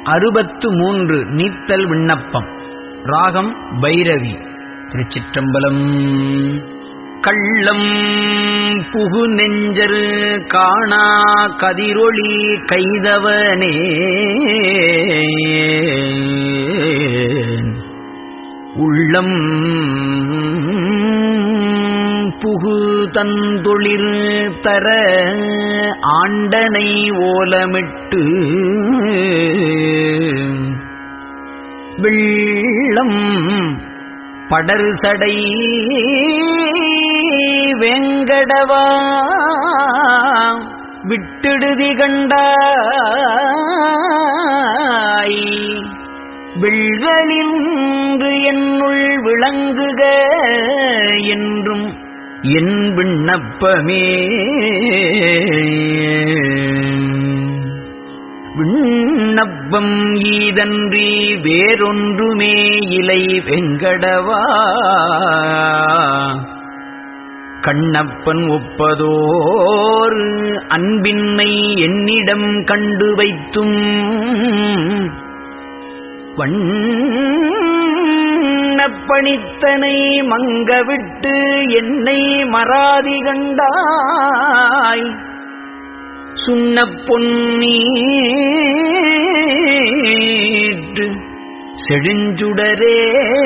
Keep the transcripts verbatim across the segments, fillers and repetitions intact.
அறுபத்து மூன்று நீத்தல் விண்ணப்பம். ராகம் பைரவி. திருச்சிற்றம்பலம். கள்ளம் புகு நெஞ்சரு காணா கதிரொளி கைதவனே உள்ளம் புகு தந்தொளிர் தர ஆண்டனை ஓலமிட்டு வெள்ளம் படர்சடை வெங்கடவா விட்டிடுதி கண்டாய் வெள்களின்று என்னுள் விளங்குக என்றும் என் விண்ணப்பமே. விண்ணப்பம் ஈதன்றி வேறொன்றுமே இலை வெங்கடவா கண்ணப்பன் ஒப்பதோர் அன்பின்மை என்னிடம் கண்டு வைத்தும் வண்ணப்பணித்தனை மங்கவிட்டு என்னை மறாதி கண்டாய் சுண்ண பொன்னீற்று செழுஞ்சுடரே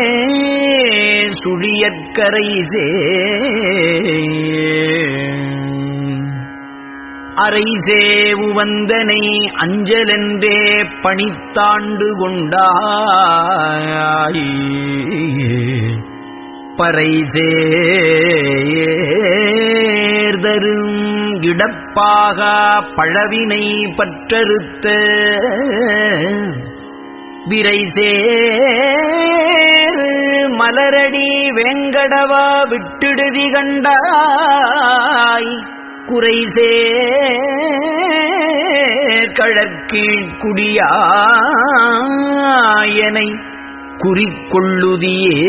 சுழியற்கரைசே அரைசேவு வந்தனை அஞ்சலென்றே பணித்தாண்டு கொண்டாய் பரைசேர்தரும் இடப்பாக பழவினை பற்றறுத்த விரைசேர் மலரடி வேங்கடவா விட்டிடுதி கண்டாய் குறைசேர் கழற்கீழ்குடியாயனை குறிக்கொள்ளுதியே.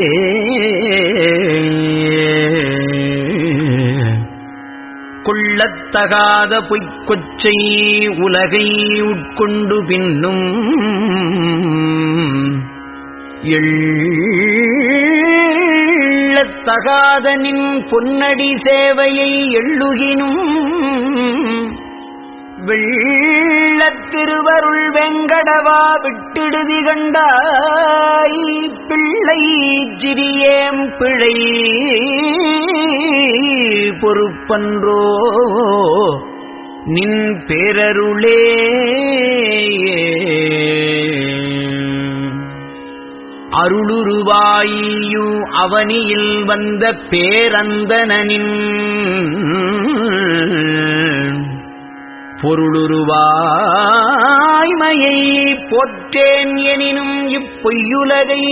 கொள்ளத்தகாத பொய்க்கொச்சை உலகை உட்கொண்டு பின்னும் எள்ளத்தகாத நின் பொன்னடி சேவையை எள்ளுகினும் வெள்ளத்திருவருள் வெங்கடவா விட்டிடுதி கண்டாய் பிள்ளை சிறியேம் பிழை பொறுப்பன்றோ நின் பேரருளே. அருளுருவாயு அவனியில் வந்த பேரந்தனின் பொருளுருவாய்மையை போற்றேன் எனினும் இப்பொய்யுலகை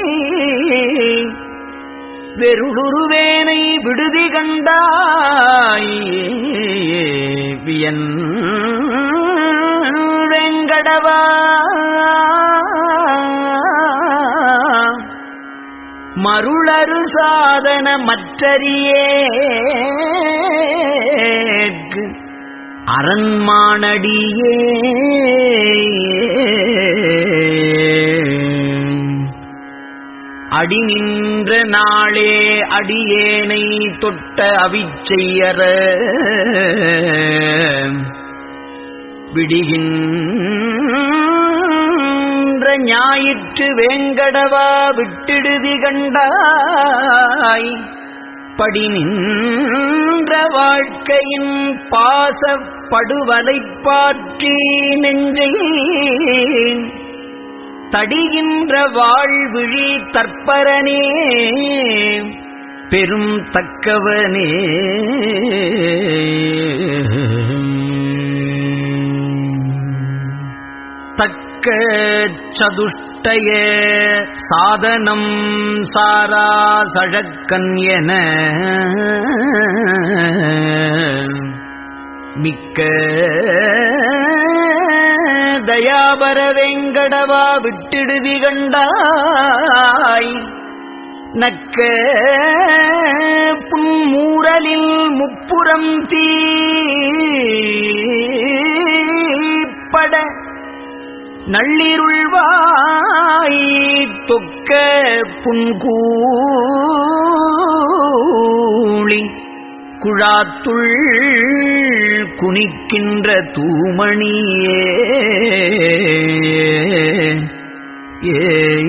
வெருளுருவேனை விடுதி கண்டாய் வியன் வெங்கடவா மருளரு சாதன மற்றறியேற்கு அரண்மானடியே அடி நின்ற நாளே அடியேனை தொட்ட அவிச்செய்யற விடுகின்ற ஞாயிற்று வேங்கடவா விட்டிடுதி கண்டாய் படி நின்ற வாழ்க்கையின் பாசப்படுவலை பாற்றி நெஞ்சை தடிகின்ற வாழ்விழி தற்பரனே பெரும் தக்கவனே. தக்க சதுஷ்டய சாதனம் சாரா சழக்கன் என மிக்க தயாபர வெங்கடவா விட்டிடுதி கண்டாய் நக்க புன்மூரலில் முப்புறம் தீப்பட நள்ளிருள்வாய் தொக்க புன்கூளி குழாத்துள் குனிக்கின்ற தூமணியே ஏ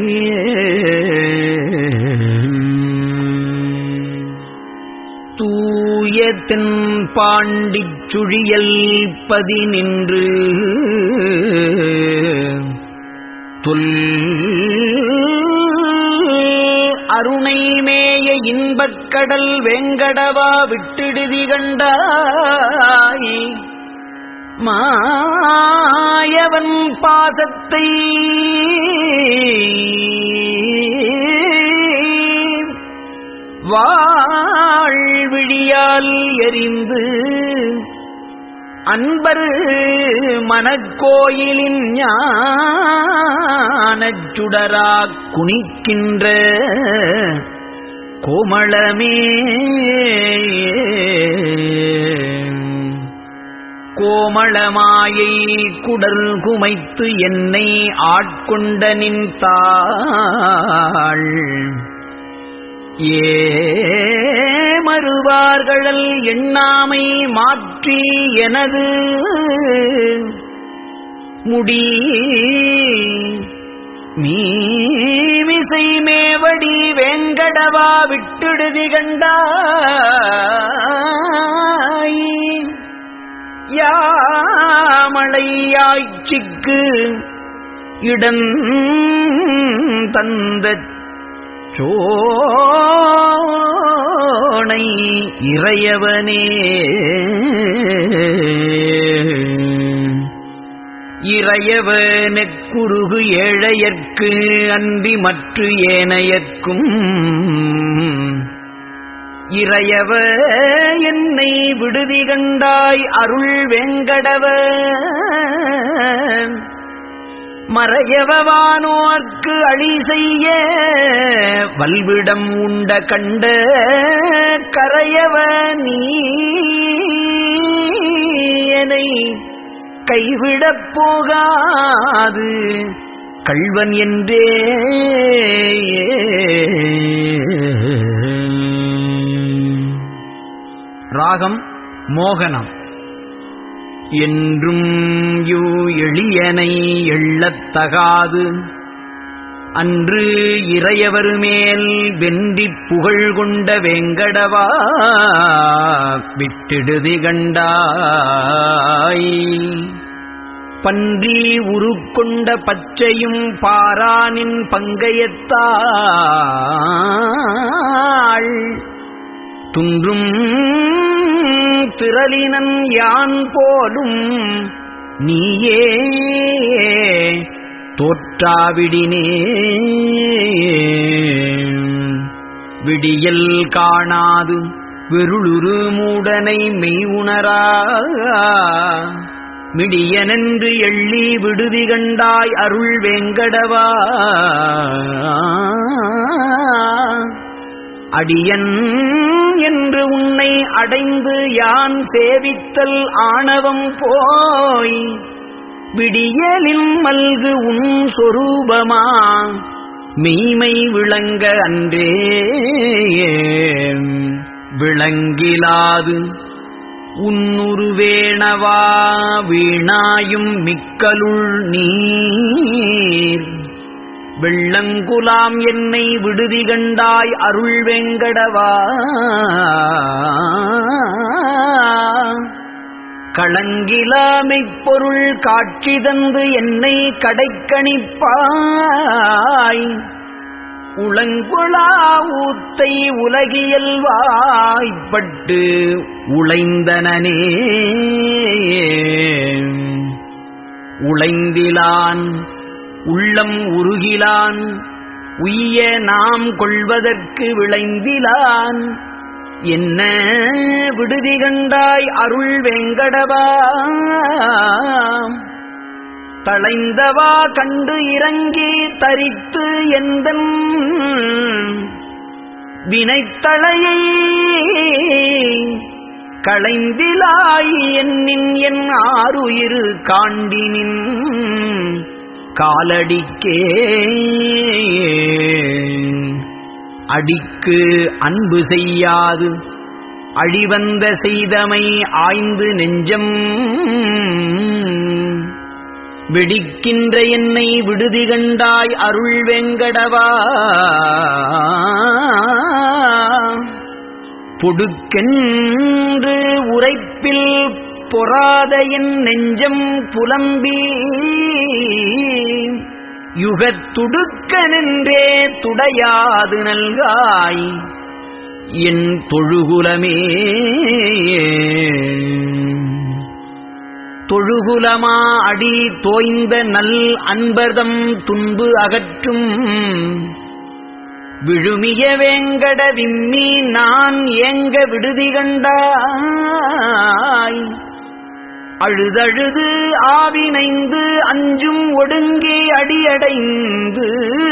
தூய தென்பாண்டிச் சுழியல் பதி நின்று தொல் அருணை மேய இன்பக்கடல் வெங்கடவா விட்டிடுதி கண்டாய் மாயவன் பாதத்தை வாழ்விழியால் எறிந்து அன்பர் மனக்கோயிலின் ஞானச் சுடராக் குனிக்கின்ற கோமளமே கோமளமாயை குடல் குமைத்து என்னை ஆட்கொண்ட நின்றாள் ஏ மறுவார்களல் எண்ணாமை மாற்றி எனது முடி மீமிசை மேவடி வேங்கடவா விட்டிடுதி கண்டாய் யாமளையாய்ச்சிக்கு இடம் தந்த சோனை இறையவனே இறையவனெக் குறுகு ஏழையர்க்கு அன்றி மற்ற ஏனையர்க்கும் இறையவ என்னை விடுதி கண்டாய் அருள் வேங்கடவ மறையவானோர்க்கு அழி செய்ய வல்விடம் உண்ட கண்ட கரையவ நீயனை கைவிடப் போகாது கள்வன் என்றே ராகம் மோகனம். என்றும் யூ எளியனை எள்ளத்தகாது அன்று இறையவர் மேல் வென்றிப் புகழ் கொண்ட வேங்கடவா விட்டிடுதி கண்டாய் பன்றி உருக்கொண்ட பச்சையும் பாரானின் பங்கையத்தாள் துன்றும் திரளினன் யான் போலும் நீயே தோற்றாவிடினே விடியல் காணாது வெருளுரு மூடனை மெய் உணரா மிடியனென்று எள்ளி விடுதி கண்டாய் அருள் வேங்கடவா அடியன் என்று உன்னை அடைந்து யான் சேவித்தல் ஆணவம் போய் விடியலின் மல்கு உன் சொரூபமா மெய்மை விளங்க அன்றே விளங்கிலாது உன்னுருவேணவா வீணாயும் மிக்கலுள் நீர் வெள்ளங்குலாம் என்னை விடுதி கண்டாய் அருள் வேங்கடவா களங்கிலாமைப் பொருள் காட்சி தந்து என்னை கடைக்கணிப்பாய் உளங்குளா ஊத்தை உலகியல் வாய்ப்பட்டு உளைந்தனனே உளைந்திலான் உள்ளம் உருகிலான் உய்ய நாம் கொள்வதற்கு விளைந்திலான் என்ன விடுதி கண்டாய் அருள் வேங்கடவா தளைந்தவா கண்டு இறங்கி தரித்து எந்தன் வினைத்தளையை களைந்திலாய் என்னின் என் ஆருயிரு காண்டினின் காலடிக்கே அடிக்கு அன்பு செய்யாது அழிவந்த செய்தமை ஆய்ந்து நெஞ்சம் வெடிக்கின்ற என்னை விடுதி கண்டாய் அருள் வெங்கடவா. பொடுக்கென்று உரைப்பில் பொறாத என் நெஞ்சம் புலம்பி யுகத்துடுக்க நின்றே துடையாது நல்காய் என் தொழுகுலமே. தொழுகுலமா அடி தோய்ந்த நல் அன்பர்தம் துன்பு அகற்றும் விழுமிய வேங்கட விம்மி நான் ஏங்க விடுதி கண்டாய். அழுதழுது ஆவினைந்து அஞ்சும் ஒடுங்கே அடியடைந்து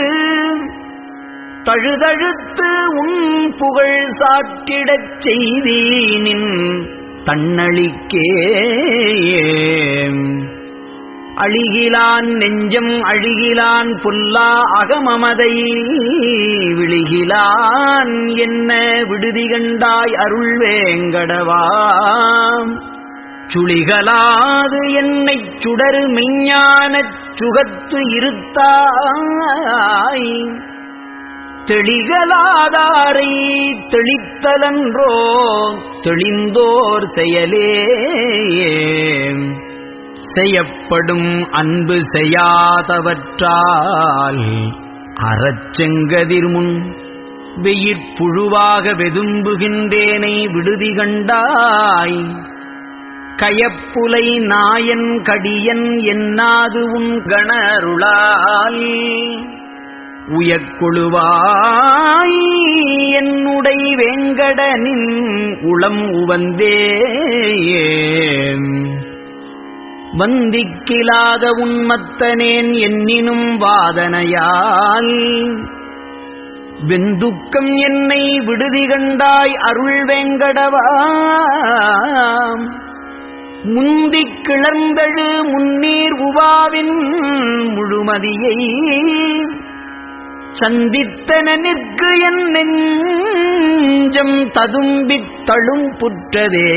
தழுதழுத்து உன் புகழ் சாற்றிடச் செய்தீனின் தன்னழிக்கே. அழிகிலான் நெஞ்சம் அழிகிலான் புல்லா அகமமதை விழிகிலான் என்ன விடுதி கண்டாய் அருள் வேங்கடவா. சுழிகளாது என்னைச் சுடரு மெஞ்ஞானச் சுகத்து இருத்தாய். தெளிகளாதாரை தெளித்தலன்றோ தெளிந்தோர் செயலே. செய்யப்படும் அன்பு செய்யாதவற்றால் அறச்செங்கதிர்முன் வெயிற்புழுவாக வெதும்புகின்றேனை விடுதி கண்டாய். கயப்புலை நாயன் கடியன் என்னாது உன் கணருளால் உயக்கொழுவாய் என்னுடை வேங்கடனின் உளம் உவந்தே. வந்திக்கிலாத உன்மத்தனேன் என்னினும் வாதனையால் வெந்துக்கம் என்னை விடுதி கண்டாய் அருள் வேங்கடவா. முந்திக் கிளர்ந்தழு முன்னீர் உவாவின் முழுமதியை சந்தித்தன நிற்கு என் நெஞ்சம் ததும்பித் தழும் புற்றதே.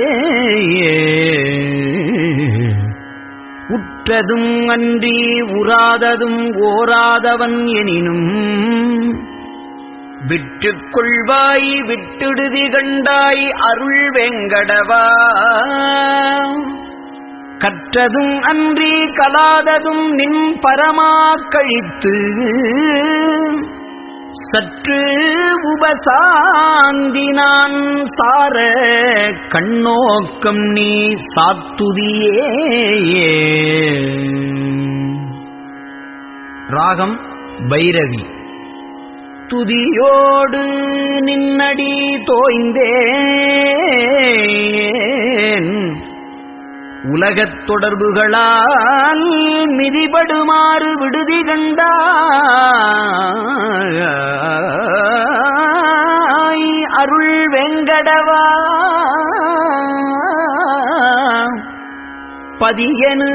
உற்றதும் அன்றி உறாததும் ஓராதவன் எனினும் விற்றுக் கொள்வாய் விட்டுடுதி கண்டாய் அருள் வெங்கடவா. கற்றதும் அன்றி கலாததும் நின் பரமாக் கழித்து சற்று உபசாந்தி நான் சார கண்ணோக்கம் நீ சாத்துதியே. ராகம் பைரவி. துதியோடு நின்னடி தோய்ந்தேன் உலகத் தொடர்புகளால் மிதிபடுமாறு விடுதி கண்டாய் அருள் வெங்கடவா. பதியனு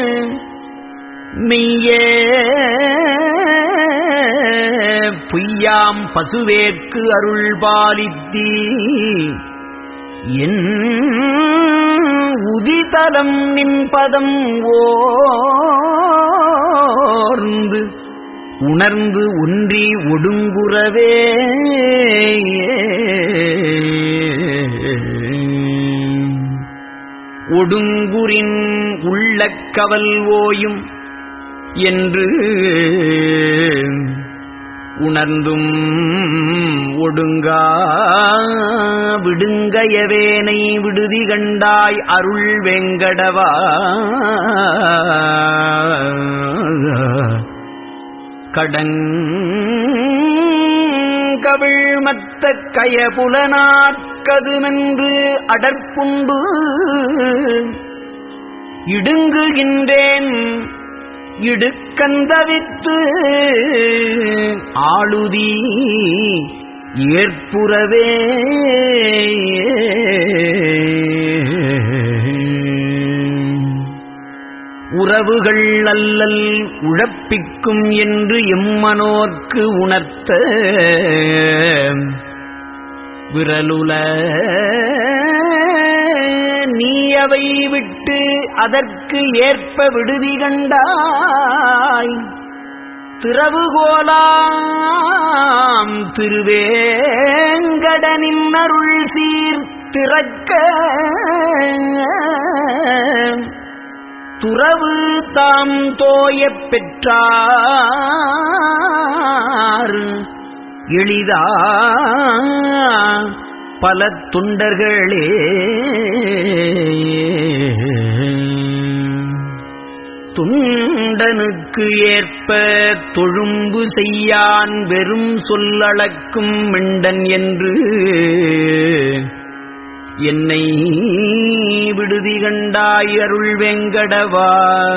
மெய்யே பொய்யாம் பசுவேற்கு அருள் பாலித்தி என் உதிதலம் நின் பதம் ஓர்ந்து உணர்ந்து ஒன்றி ஒடுங்குறவே. ஒடுங்குரின் உள்ள கவல் ஓயும் என்று உணர்ந்தும் ஒடுங்கா விடுங்கயவேனை விடுதி கண்டாய் அருள் வெங்கடவா. கடங்கவிழ் மத்த கயபுலனாட்கதுமென்று அடற்புண்டு இடுங்குகின்றேன் இடுக்கந்தவித்து ஆளுதி ஏற்புறவே. உறவுகள் அல்லல் உழப்பிக்கும் என்று எம்மனோர்க்கு உணர்த்த விரலுல நீ அவை விட்டு அதற்கு ஏற்ப விடுதி கண்டாய். திறவுகோலாம் திருவேங்கடனின் அருள் சீர் திறக்க துறவு தாம் தோயப் பெற்றார் எளிதா பல தொண்டர்களே. துண்டனுக்கு ஏற்ப தொழும்பு செய்யான் வெறும் சொல்லளக்கும் மிண்டன் என்று என்னை விடுதி கண்டாய் அருள் வெங்கடவா.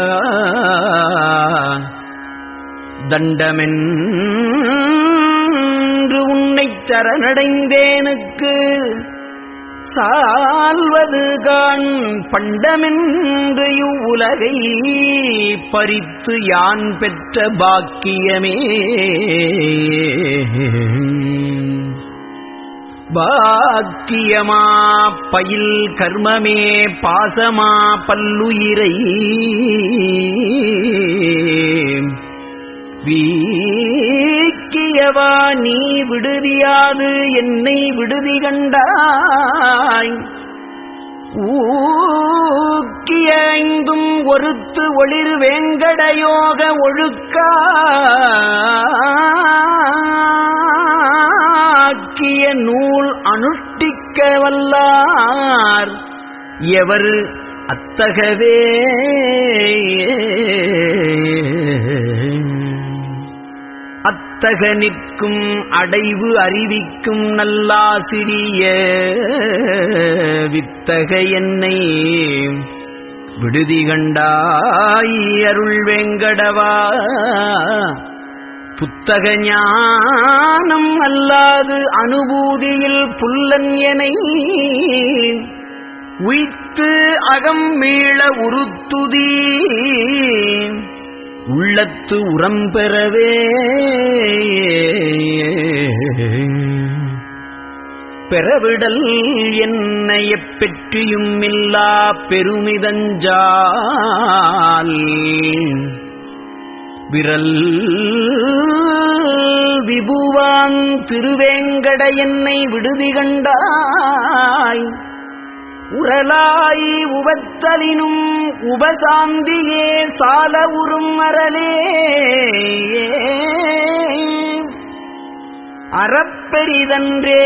தண்டமென்று உன்னைச் சரணடைந்தேனுக்கு சால்வது காண் பண்டமென்று உலகை பறித்து யான் பெற்ற பாக்கியமே. பாக்கியமா பயில் கர்மமே பாசமா பல்லுயிரை வீக்கியவா நீ விடுவியாது என்னை விடுதி கண்டாய். ஊக்கிய ஐந்தும் ஒருத்து ஒளிர் வேங்கடயோக ஒழுக்கா ஆக்கிய நூல் அனுஷ்டிக்க வல்லார் எவர் அத்தகவே. அத்தக நிற்கும் அடைவு அறிவிக்கும் நல்லாசிரிய வித்தக என்னை விடுதி கண்டாய் அருள் வேங்கடவா. புத்தக ஞானம் அல்லாது அனுபூதியில் புல்லன் எனை உய்த்து அகம் மீள உருத்துதி உள்ளத்து உரம் பெறவே. பெறவிடல் என்னையப் பெற்றியும் இல்லா பெருமிதஞ்சால் விரல் விபுவான் திருவேங்கட என்னை விடுதி கண்டாய். உரலாய் உவத்தலினும் உபசாந்தியே சால உறும் அறலே. அறப்பெரிதன்றே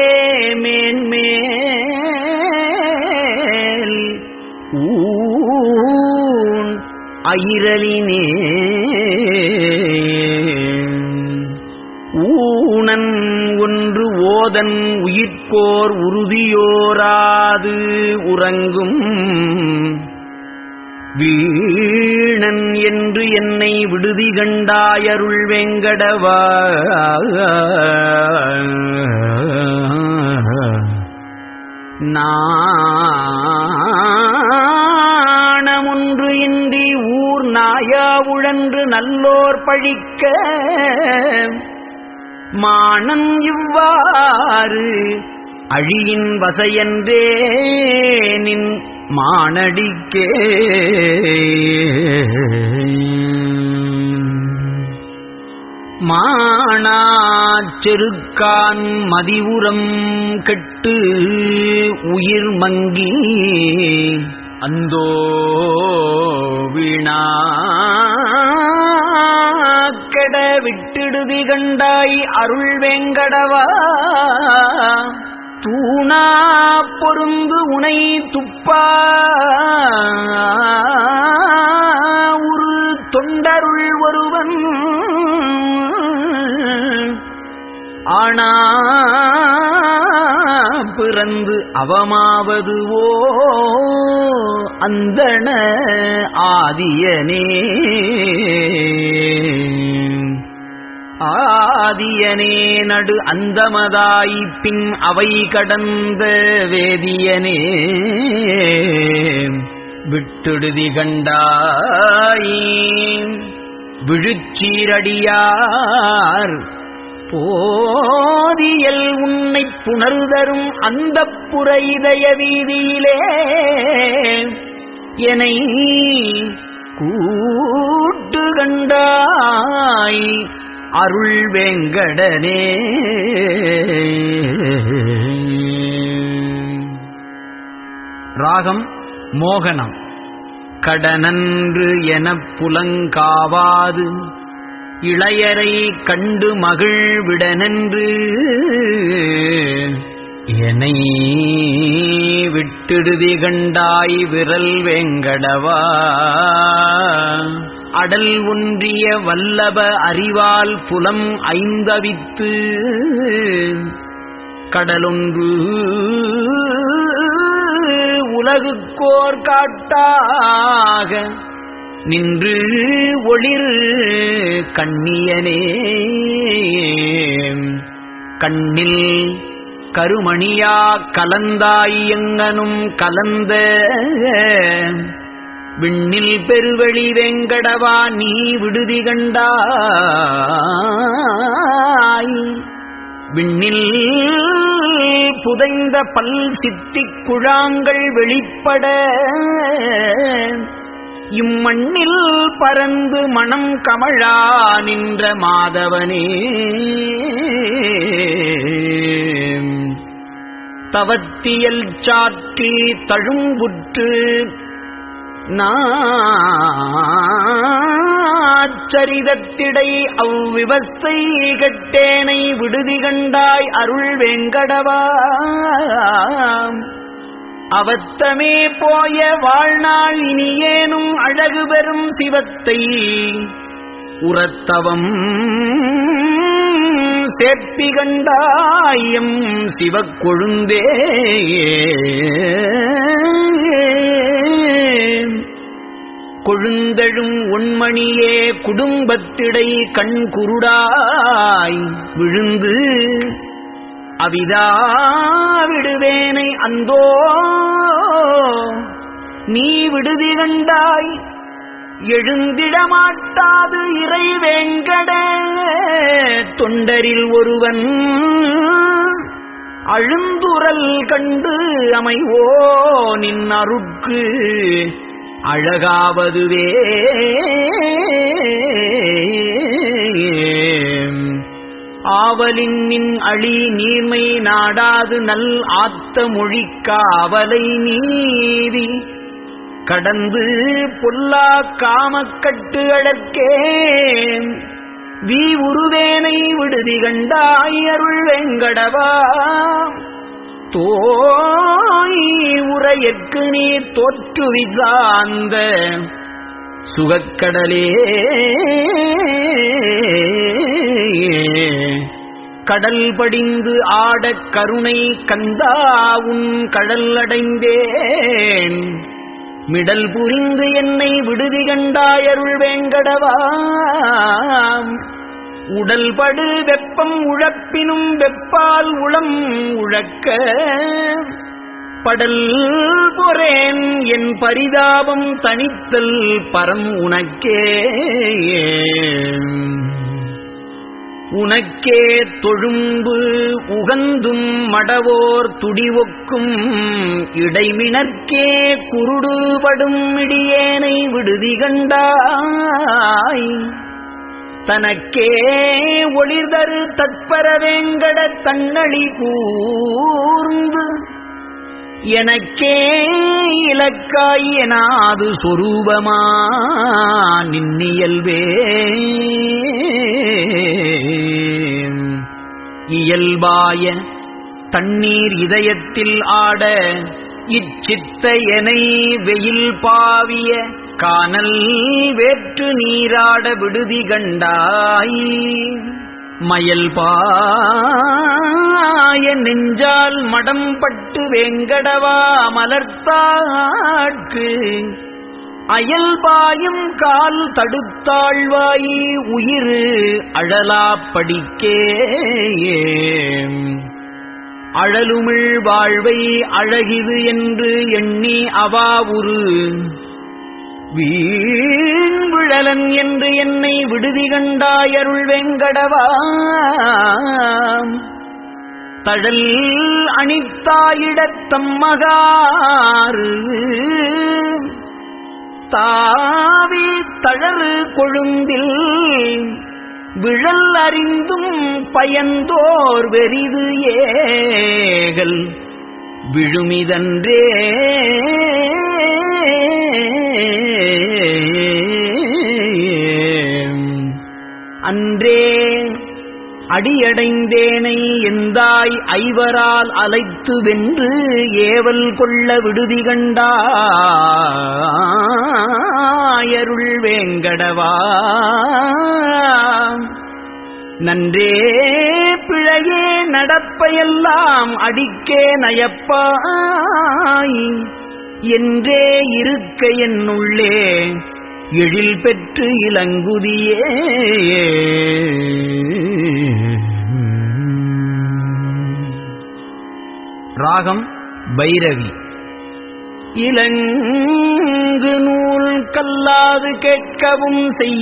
மேன்மேல் ஊன் அயிரலினே. ஊனன் ஒன்று ஓதன் உயிர்க்கோர் உறுதியோராது உறங்கும் வீணன் என்று என்னை விடுதி கண்டாயருள் வெங்கடவா. நாணமொன்று இன்றி ஊர் நாயா உழன்று நல்லோர் பழிக்க மானன் இவ்வாறு அழியின் வசையன்றே நின் மானடிக்கே. மானாச்செருக்கான் மதிவுரம் கெட்டு உயிர் மங்கி அந்தோ வீணா கெட விட்டிடுதி கண்டாய் அருள் வேங்கடவா. தூணா பொருந்து உனை துப்பா ஒரு தொண்டருள் ஒருவன் ஆனா பிறந்து அவமாவதுவோ அந்தண ஆதியனே. ஆதியனே நடு அந்தமதாய் பின் அவை கடந்த வேதியனே. விட்டுடுதி கண்டாய் விழுச்சீரடியார் போதியல் உன்னை புணர்தரும் அந்த புற இதய வீதியிலே என்னை கூட்டு கண்டாய் அருள் வேங்கடனே. ராகம் மோகனம். கடனன்று எனப் புலங்காவாது இளையரை கண்டு மகிழ்விடனென்று என்னை விட்டிடுதி கண்டாய் விரல் வேங்கடவா. அடல் ஒன்றிய வல்லப அறிவால் புலம் ஐந்தவித்து கடலொன்று உலகுக்கோர் காட்டாக நின்று ஒளிர் கண்ணியனே. கண்ணில் கருமணியா கலந்தாய் எங்கனும் கலந்த விண்ணில் பெருவெளி வேங்கடவா நீ விடுதி கண்டாய். விண்ணில் புதைந்த பல் சித்திக் குழாங்கள் வெளிப்பட இம்மண்ணில் பறந்து மனம் கமழா நின்ற மாதவனே. தவத்தியல் சாற்றி தழும்புற்று நாச்சரிதத்திடை அவ்விவஸ்தை கட்டேனை விடுதி கண்டாய் அருள் வேங்கடவா. அவத்தமே போய வாழ்நாள் இனியேனும் அழகு பெறும் சிவத்தை உரத்தவம் சேர்ப்பி கண்டாயம் சிவக்கொழுந்தே. கொழுந்தழும் உண்மணியே குடும்பத்திடை கண் குருடாய் விழுந்து அவிதா விடுவேனை அந்தோ நீ விடுதி கண்டாய். எழுந்திடமாட்டாது இறை வேங்கட தொண்டரில் ஒருவன் அழுந்துரல் கண்டு அமைவோ நின் அருட்கு அழகாவதுவே. ஆவலின் நின் அழி நீர்மை நாடாது நல் ஆத்த மொழிக்காவலை நீதி கடந்து பொல்லா காமக்கட்டு அழற்கே வீ உருவேனை விடுதி கண்டாய் அருள் வேங்கடவா. தோய் உரையற்கு நீ தோற்றுவி சார்ந்த சுகக்கடலே. கடல் படிந்து ஆடக் கருணை கந்தா உன் கடல் அடைந்தேன் மிடல் புரிந்து என்னை விடுதி கண்டாய் அருள் வேங்கடவா. உடல் படு வெப்பம் உழப்பினும் வெப்பால் உளம் உழக்க படல் பொறேன் என் பரிதாபம் தனித்தல் பரம் உனக்கே. உனக்கே தொழும்பு உகந்தும் மடவோர் துடிவொக்கும் இடைமினர்க்கே குருடுபடும் இடியேனை விடுதி கண்டாய். தனக்கே ஒளிர்தரு தற்பர வேங்கட தன்னழி கூர்ந்து எனக்கே இலக்காய் எனாது சொரூபமா நின்னியல்வே. இயல்பாய தண்ணீர் இதயத்தில் ஆட இச்சித்தையனை வெயில் பாவிய கானல் வேற்று நீராட விடுதி கண்டாய். மயல் பாய நெஞ்சால் மடம் பட்டு வேங்கடவா மலர்த்தாட்கு அயல் பாயும் கால் தடுத்தாழ்வாய் உயிர் அழலாப்படிக்கே. அழலுமிழ் வாழ்வை அழகிது என்று எண்ணி அவாவுரு வீண்விழலன் என்று என்னை விடுதி கண்டாயருள் வெங்கடவா தழல் அணித்தாயிடத்தம் மகாறு தாவி தழறு கொழுந்தில் விழல் அறிந்தும் பயந்தோர் வெறிது ஏகல் விழுமிதன்றே அன்றே அடியடைந்தேனை எந்தாய் ஐவரால் அலைத்து வென்று ஏவல் கொள்ள விடுதி கண்டாயருள் வேங்கடவா நன்றே பிழையே நடப்பையெல்லாம் அடிக்கே நயப்பாய் என்றே இருக்க என்னுள்ளே எழில் பெற்று இளங்குதியே ராகம் பைரவி. இலங்கு நூல் கல்லாது கேட்கவும்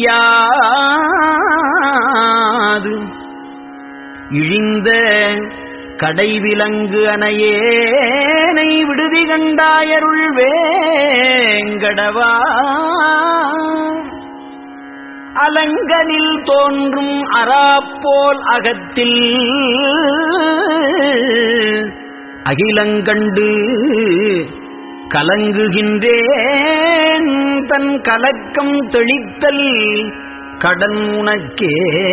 செய்யாது இழிந்த கடைவிலங்கு அணையேனை விடுதி கண்டாயருள் வேங்கடவா அலங்கனில் தோன்றும் அராப்போல் அகத்தில் அகிலங்கண்டு கலங்குகின்றேன் தன் கலக்கம் தெளித்தல் கடன் உனக்கே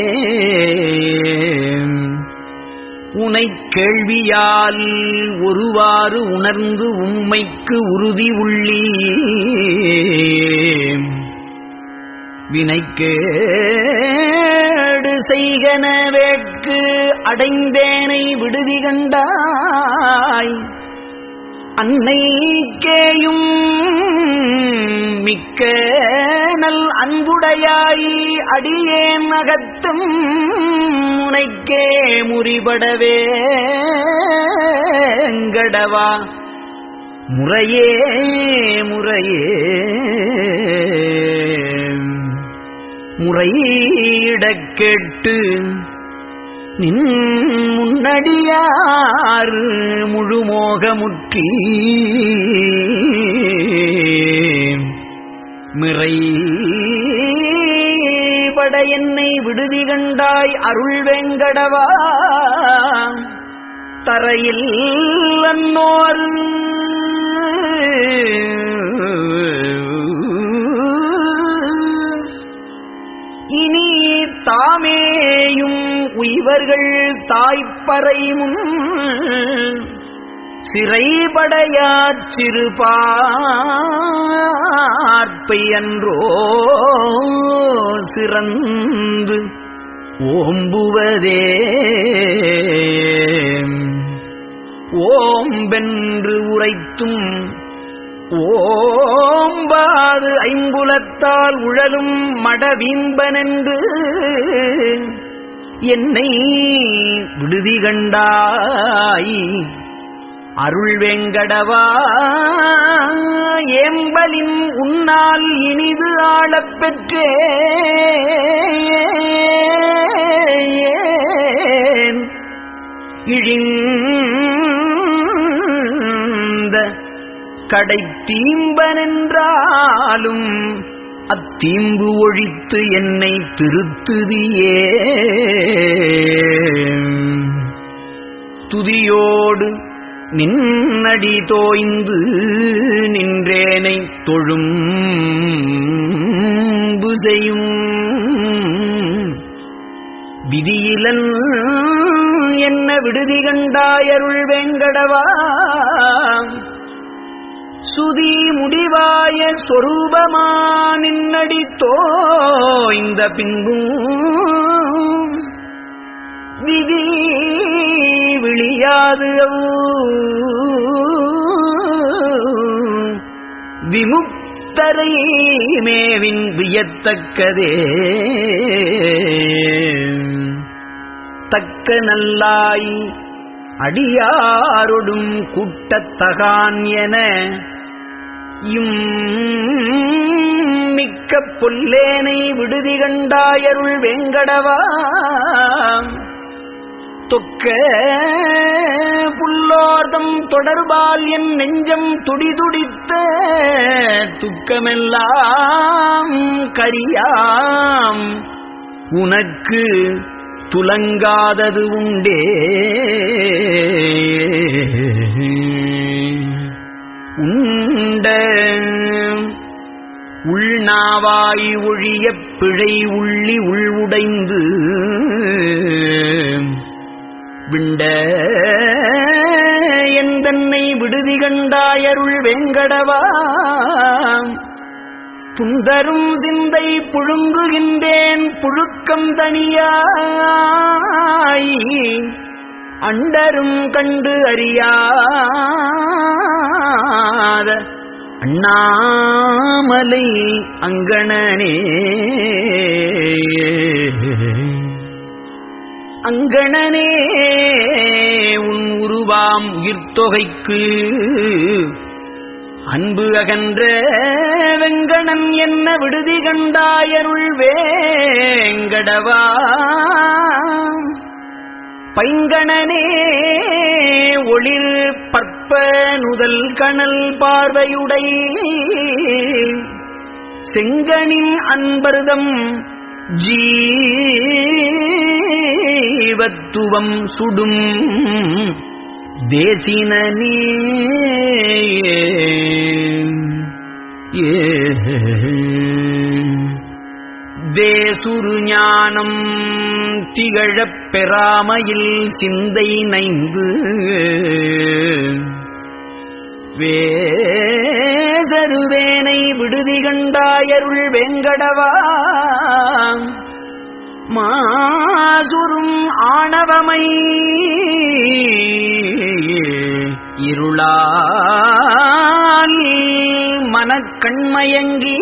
உனைக் கேள்வியால் ஒருவாறு உணர்ந்து உம்மைக்கு உறுதி உள்ளி வினைக்கேடு செய்கன வேட்கு அடைந்தேனை விடுதி கண்டாய் அன்னைக்கேயும் மிக்க நல் அன்புடையாய் அடியேன் அகத்தும் உனைக்கே முறிபடவே கடவா முறையே முறையே முறையிடக் கேட்டு நின் முன்னடியார் முழுமோகமுற்றி மிறைபட என்னை விடுதி கண்டாய் அருள் வெங்கடவா தரையில் அன்னோர் இனி தாமேயும் உய்வர்கள் தாய்ப்பறைமுன் சிறைபடையாச்சிறு பார்ப்பை அன்றோ சிறந்து ஓம்புவதே ஓம்பென்று உரைத்தும் ஓம்பாது ஐம்புலத்தால் உழலும் மடவீம்பனென்று என்னை விடுதி கண்டாய் அருள் வெங்கடவா ஏம்பலின் உன்னால் இனிது ஆளப் பெற்றேன் இழிந்த கடை தீம்பனென்றாலும் அத்தீம்பு ஒழித்து என்னை திருத்துதியே துதியோடு நின்னடி தோய்ந்து நின்றேனை தொழும் புசையும் விதியிலன் என்ன விடுதி கண்டாயருள் வெங்கடவா சுதி முடிவாய சொரூபமா நின்னடி தோய்ந்த பின்பும் விதி விழியாது விமுக்தரை மேவின் வியத்தக்கதே தக்க நல்லாய் அடியாரொடும் கூட்டத்தகான் என இம் மிக்க பொல்லேனை விடுதி கண்டாயருள் வேங்கடவா தொக்க புல்லோர்தம் தொடர்பால் என் நெஞ்சம் துடிதுடித்த துக்கமெல்லாம் கரியாம் உனக்கு துலங்காதது உண்டே உண்ட உள்நாவாய் ஒழியப் பிழை உள்ளி உள்வுடைந்து விண்ட எந்தன்னை விடுதி கண்டாயருள் வேங்கடவா புந்தரும் சிந்தை புழுங்குகின்றேன் புழுக்கம் தனியாய் அண்டரும் கண்டு அறியாத அண்ணாமலை அங்கணனே அங்கணனே உன் உருவாம் உயிர்த்தொகைக்கு அன்பு அகன்ற வெங்கணன் என்ன விடுதி கண்டாயருள் வேங்கடவா பைங்கணனே ஒளிர் பற்ப நுதல் கணல் பார்வையுடை செங்கனின் அன்பர்தம் ஜீவத்துவம் சுடும் தேசினனே தேசுரு ஞானம் திகழப் பெறாமையில் சிந்தை நைந்து வேதருவேனை விடுதி கண்டாயருள் வேங்கடவா மாசுரும் ஆணவமை இருளால் மனக்கண்மயங்கி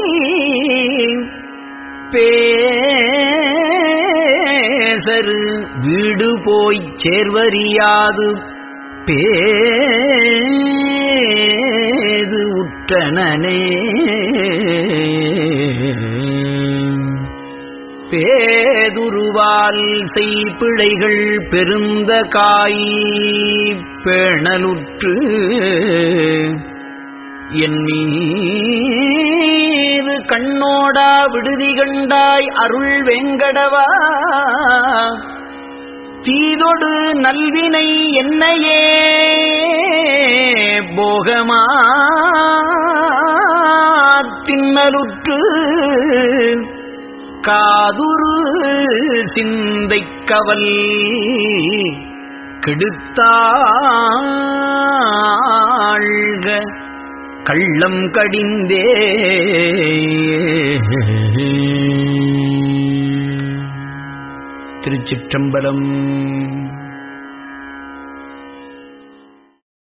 பேசரு வீடு போய்ச் சேர்வறியாது பேது உற்றனனே பேதுருவால் செய்பிழைகள் பெருந்த காய் பேணலுற்று என் மீது கண்ணோடா விடுதி கண்டாய் அருள் வேங்கடவா தீதொடு நல்வினை என்னையே போகமா தின்னலுற்று காதுரு சிந்தைக்கவல் கெடுத்தாழ்க கள்ளம் கடிந்தே. திருச்சிற்றம்பலம்.